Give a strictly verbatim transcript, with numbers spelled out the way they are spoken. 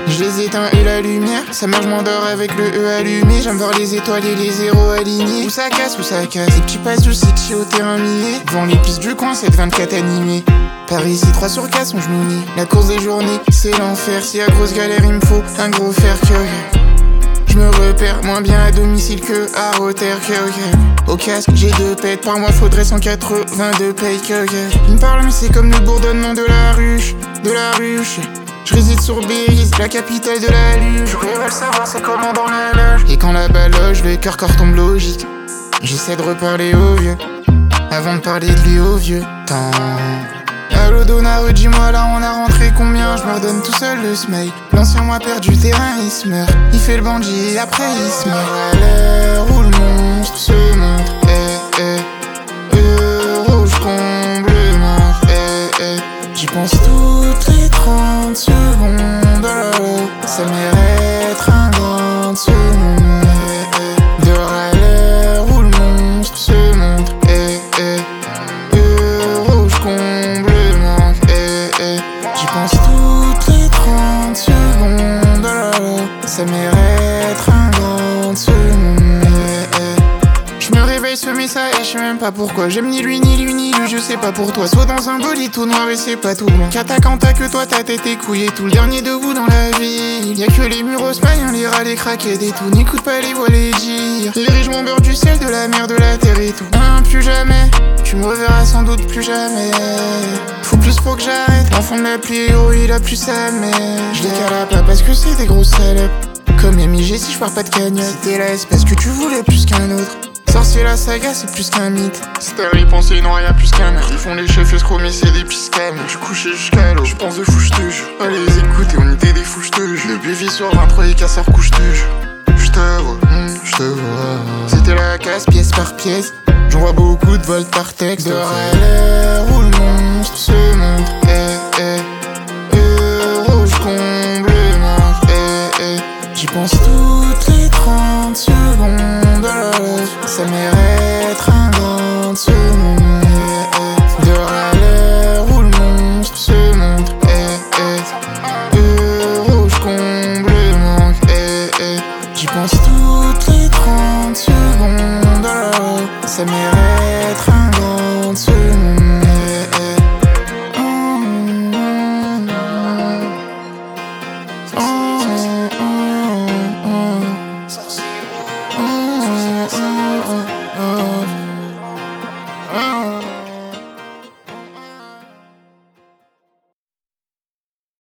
Je les éteins et la lumière, ça marche, je m'endors avec le E allumé. J'aime voir les étoiles et les zéros alignés. Où ça casse, où ça casse, des petits passes du city au terrain millier. Devant les pistes du coin, c'est vingt-quatre animés. Paris, c'est trois sur quatre, son genou nid. La course des journées, c'est l'enfer. Si à grosse galère, il me faut un gros fer que je me repère moins bien à domicile que à Rotter que au casque, j'ai deux pètes. Par mois, faudrait cent quatre-vingt-deux payes que il me parle, mais c'est comme le bourdonnement de la ruche, de la ruche. Je réside sur Belize, la capitale de la luge. J'aurais le savoir, c'est comment dans la loge. Et quand la balle loge, le cœur corps tombe logique. J'essaie de reparler au vieux, avant de parler de lui au vieux temps. Allo Donaro, dis-moi là on a rentré combien? Je me redonne tout seul le smile. L'ancien moi perd du terrain, il se meurt. Il fait le bandit et après il se meurt. À l'heure où le monstre se montre, eh eh, euro je comble le manque, eh eh. J'y pense toutes les trente secondes, oh, ça mérite un grand second, eh eh. De à l'heure où le monstre se montre, eh eh, euro je comble. J'y pense toutes les trente secondes, oh, ça mérite un grand second. Je me réveille, ce message et je sais même pas pourquoi. J'aime ni lui, ni lui, ni lui, je sais pas pour toi. Soit dans un bolide tout noir et c'est pas tout blanc. Qu'attaquant t'as que toi, ta tête est couillée. Tout le dernier debout dans la ville. Y'a que les murs osmaillants, les râles, les craquets des tout. N'écoute pas les voix, les dire. Les riches m'ont beurre du ciel, de la mer, de la terre et tout. Hein, plus jamais, tu me reverras sans doute plus jamais. Faut plus pour que j'arrête. L'enfant de la pluie, oh il a plus sa mère. Je décale pas parce que c'est des grosses salopes. Comme M I G si je pars pas de cagnotte. C'était là, c'est parce que tu voulais plus qu'un autre. Sorcier la saga, c'est plus qu'un mythe. Star, ils pensent non, rien plus qu'un meurtre. Ils font les chefs escrocs, mais c'est des piscales. Je couchais jusqu'à l'eau, je pense de fou, j'te jure. Allez les écoute et on était des fous, j'te jure. Depuis vie sur vingt-trois et casseurs couche, j'te jure. J'te vois, hmm, j'te vois. C'était la casse, pièce par pièce. J'en vois beaucoup de volts par texte. De à l'heure où le monstre se montre, eh eh, euro je comble le manque, eh eh. J'y pense toutes les trente secondes, oh, ça mérite un grand second, eh eh. De à l'heure où le monstre se montre, eh eh, euro je comble le manque, eh eh. J'y pense toutes les trente secondes, oh, ça mérite